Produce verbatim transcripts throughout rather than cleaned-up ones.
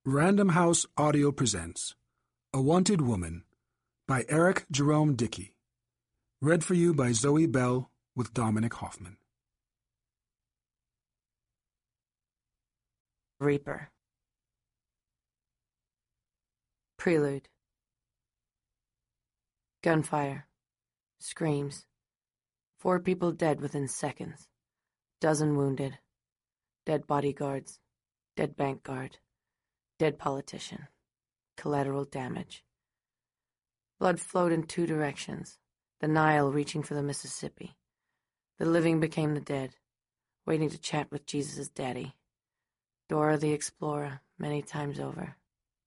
Random House Audio presents A Wanted Woman by Eric Jerome Dickey. Read for you by Zoe Bell with Dominic Hoffman. Reaper. Prelude. Gunfire. Screams. Four people dead within seconds. Dozen wounded. Dead bodyguards. Dead bank guard. Dead politician. Collateral damage. Blood flowed in two directions, the Nile reaching for the Mississippi. The living became the dead, waiting to chat with Jesus' daddy. Dora the Explorer, many times over.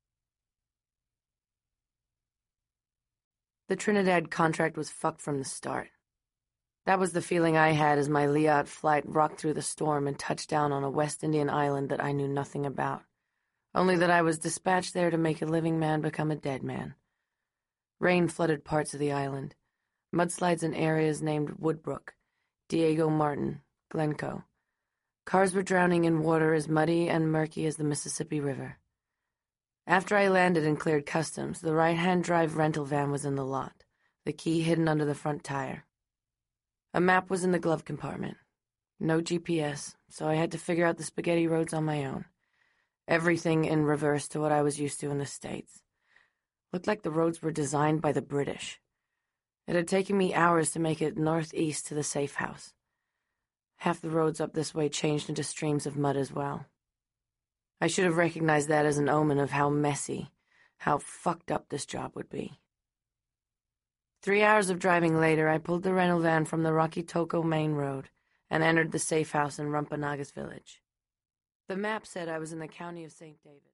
The Trinidad contract was fucked from the start. That was the feeling I had as my Liat flight rocked through the storm and touched down on a West Indian island that I knew nothing about. Only that I was dispatched there to make a living man become a dead man. Rain flooded parts of the island. Mudslides in areas named Woodbrook, Diego Martin, Glencoe. Cars were drowning in water as muddy and murky as the Mississippi River. After I landed and cleared customs, the right-hand drive rental van was in the lot, the key hidden under the front tire. A map was in the glove compartment. No G P S, so I had to figure out the spaghetti roads on my own. Everything in reverse to what I was used to in the States. Looked like the roads were designed by the British. It had taken me hours to make it northeast to the safe house. Half the roads up this way changed into streams of mud as well. I should have recognized that as an omen of how messy, how fucked up this job would be. Three hours of driving later, I pulled the rental van from the Rocky Toko main road and entered the safe house in Rumpanagas village. The map said I was in the county of Saint David.